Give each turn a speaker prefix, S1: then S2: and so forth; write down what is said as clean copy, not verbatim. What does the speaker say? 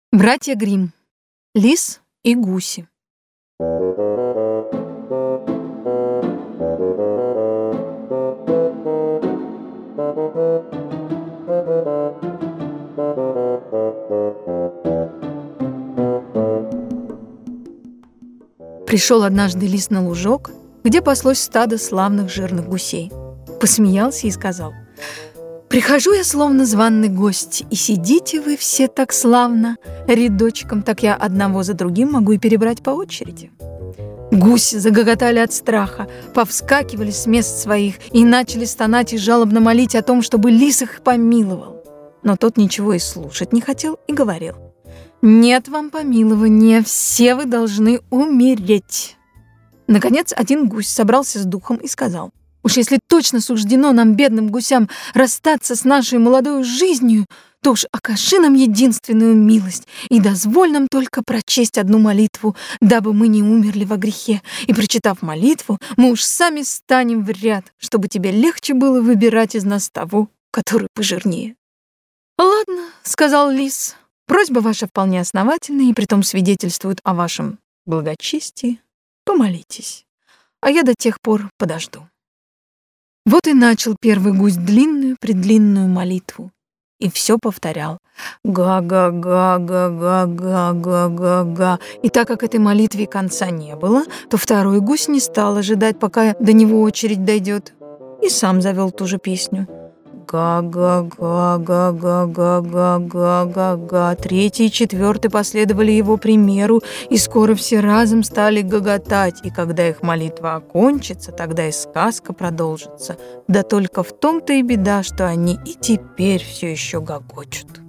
S1: Братья Гримм. Лис и гуси. Пришел однажды лис на лужок, где паслось стадо славных жирных гусей. Посмеялся и сказал: «Прихожу я словно званый гость, и сидите вы все так славно, рядочком, так я одного за другим могу и перебрать по очереди». Гуси загоготали от страха, повскакивали с мест своих и начали стонать и жалобно молить о том, чтобы лис их помиловал. Но тот ничего и слушать не хотел и говорил: «Нет вам помилования, все вы должны умереть». Наконец один гусь собрался с духом и сказал: «Уж если точно суждено нам, бедным гусям, расстаться с нашей молодой жизнью, то уж окажи нам единственную милость и дозволь нам только прочесть одну молитву, дабы мы не умерли во грехе. И, прочитав молитву, мы уж сами станем в ряд, чтобы тебе легче было выбирать из нас того, который пожирнее». «Ладно», — сказал лис, — «просьба ваша вполне основательна и притом свидетельствует о вашем благочестии. Помолитесь, а я до тех пор подожду». Вот и начал первый гусь длинную-предлинную молитву. И все повторял: «Га-га-га-га-га-га-га-га-га». И так как этой молитве конца не было, то второй гусь не стал ожидать, пока до него очередь дойдет, и сам завел ту же песню. Га-га-га-га-га-га-га-га-га. Третий и четвертый последовали его примеру, и скоро все разом стали гоготать, и когда их молитва окончится, тогда и сказка продолжится. Да только в том-то и беда, что они и теперь все еще гогочут.